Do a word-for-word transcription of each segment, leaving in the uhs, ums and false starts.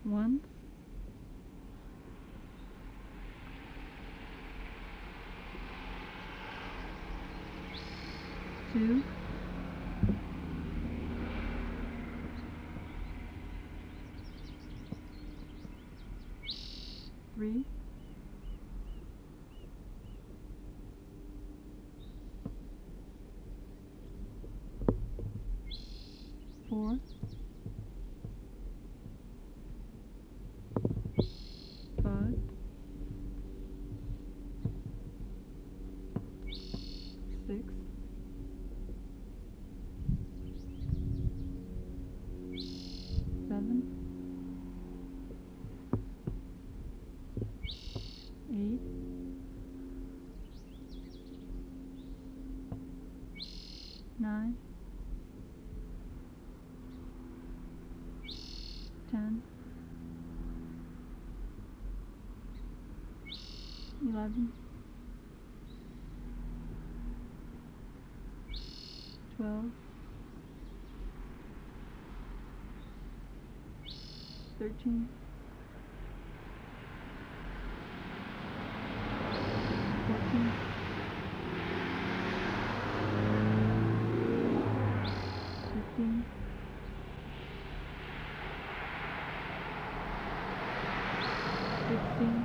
One, two, three, four, five, six, seven, eight, nine, ten, eleven, twelve, thirteen, fourteen, fifteen, sixteen,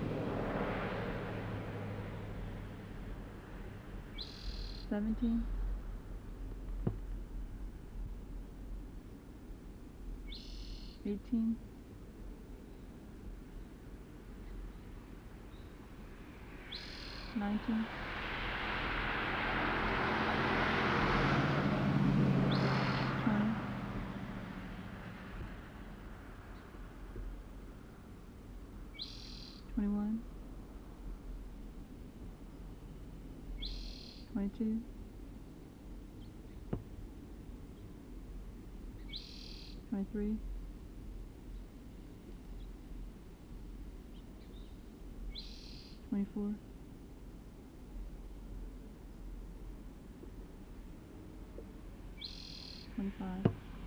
seventeen, eighteen, nineteen, twenty, twenty-one, twenty-two, twenty-three, twenty-four, twenty-five,